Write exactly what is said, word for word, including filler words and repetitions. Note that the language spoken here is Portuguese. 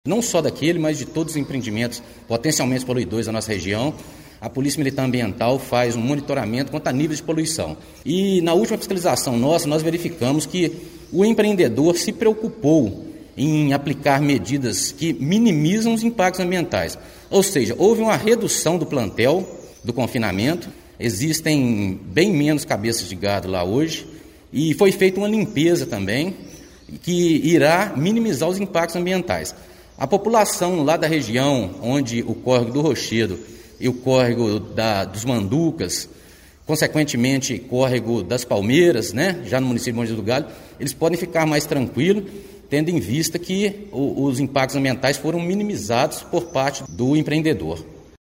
não só daquele, mas de todos os empreendimentos potencialmente poluidores da nossa região. A Polícia Militar Ambiental faz um monitoramento quanto a níveis de poluição. E na última fiscalização nossa, nós verificamos que o empreendedor se preocupou em aplicar medidas que minimizam os impactos ambientais. Ou seja, houve uma redução do plantel, do confinamento, existem bem menos cabeças de gado lá hoje, e foi feita uma limpeza também, que irá minimizar os impactos ambientais. A população lá da região, onde o córrego do Rochedo e o córrego da, dos Manducas, consequentemente córrego das Palmeiras, né, já no município de Mogi do Galho, eles podem ficar mais tranquilos, tendo em vista que o, os impactos ambientais foram minimizados por parte do empreendedor.